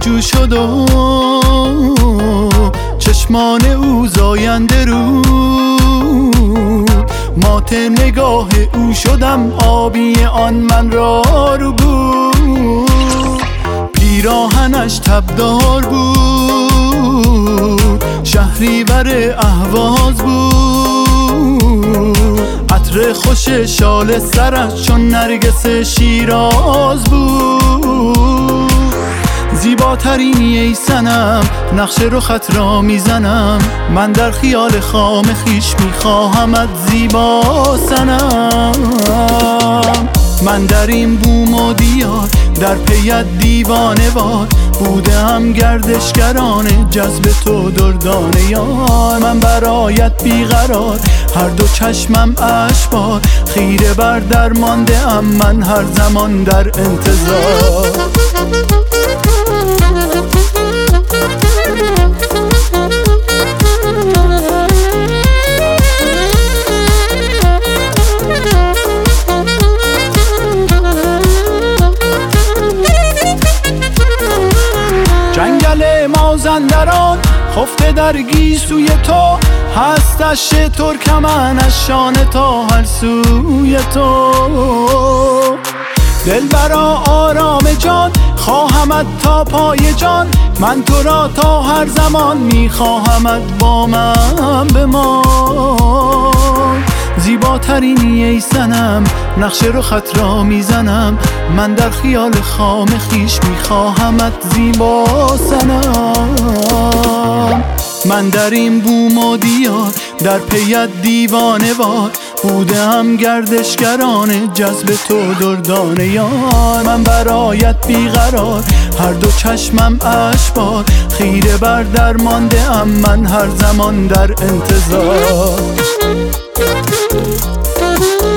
جو شد و چشمان او زاینده رو مات نگاه او شدم آبی آن من را رو بود پیراهنش تبدار بود شهریور اهواز بود عطر خوش شال سرش چون نرگس شیراز بود زیباترینی ای صنم نقش رخت را میزنم من در خیال خام خیش میخواهمت زیبا صنم من در این بوم و دیار در پیت دیوانه وار بودم گردشگران جذب تو دردانه یار من برایت بیقرار هر دو چشمم اشبار خیره بر در مانده ام من هر زمان در انتظار جنگل مازندران خفته در گیسوی تو هستش ترکمنش شانه تا هر سوی تو دلبرا آرام جان خواهمت تا پای جان من تو را تا هر زمان میخواهمت با من بمان زیباترینی ای صنم نقش رخت را میزنم من در خیال خام خیش میخواهمت زیبا صنم من در این بوم و دیار در پیت دیوانه وار بودم گردشگران جذب تو دردانه یار من برایت بیقرار هر دو چشمم اشبار خیره بر در مانده ام من هر زمان در انتظار